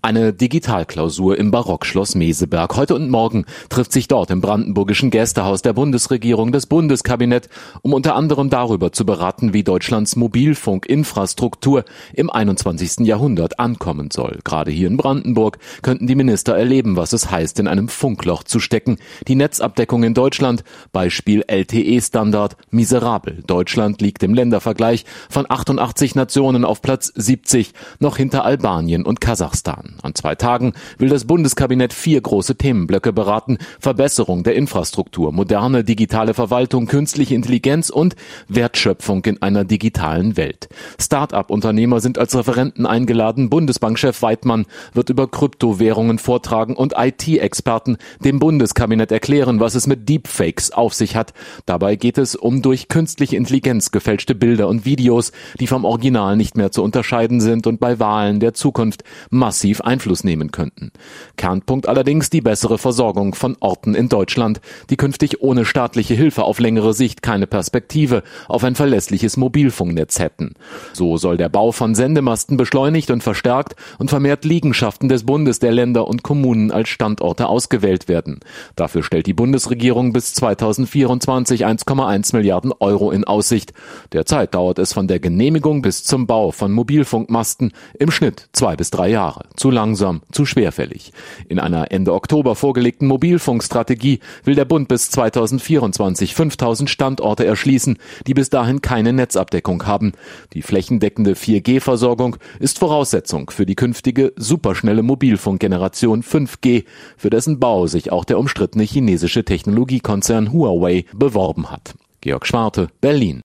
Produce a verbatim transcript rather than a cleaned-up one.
Eine Digitalklausur im Barockschloss Meseberg. Heute und morgen trifft sich dort im brandenburgischen Gästehaus der Bundesregierung das Bundeskabinett, um unter anderem darüber zu beraten, wie Deutschlands Mobilfunkinfrastruktur im einundzwanzigsten Jahrhundert ankommen soll. Gerade hier in Brandenburg könnten die Minister erleben, was es heißt, in einem Funkloch zu stecken. Die Netzabdeckung in Deutschland, Beispiel L T E-Standard, miserabel. Deutschland liegt im Ländervergleich von achtundachtzig Nationen auf Platz siebzig, noch hinter Albanien und Kasachstan. An zwei Tagen will das Bundeskabinett vier große Themenblöcke beraten: Verbesserung der Infrastruktur, moderne digitale Verwaltung, künstliche Intelligenz und Wertschöpfung in einer digitalen Welt. Start-up-Unternehmer sind als Referenten eingeladen. Bundesbankchef Weidmann wird über Kryptowährungen vortragen und I T-Experten dem Bundeskabinett erklären, was es mit Deepfakes auf sich hat. Dabei geht es um durch künstliche Intelligenz gefälschte Bilder und Videos, die vom Original nicht mehr zu unterscheiden sind und bei Wahlen der Zukunft massiv Einfluss nehmen könnten. Kernpunkt allerdings die bessere Versorgung von Orten in Deutschland, die künftig ohne staatliche Hilfe auf längere Sicht keine Perspektive auf ein verlässliches Mobilfunknetz hätten. So soll der Bau von Sendemasten beschleunigt und verstärkt und vermehrt Liegenschaften des Bundes, der Länder und Kommunen als Standorte ausgewählt werden. Dafür stellt die Bundesregierung bis zweitausendvierundzwanzig eins Komma eins Milliarden Euro in Aussicht. Derzeit dauert es von der Genehmigung bis zum Bau von Mobilfunkmasten im Schnitt zwei bis drei Jahre. Zu langsam, zu schwerfällig. In einer Ende Oktober vorgelegten Mobilfunkstrategie will der Bund bis zweitausendvierundzwanzig fünftausend Standorte erschließen, die bis dahin keine Netzabdeckung haben. Die flächendeckende vier G Versorgung ist Voraussetzung für die künftige superschnelle Mobilfunkgeneration fünf G, für dessen Bau sich auch der umstrittene chinesische Technologiekonzern Huawei beworben hat. Georg Schwarte, Berlin.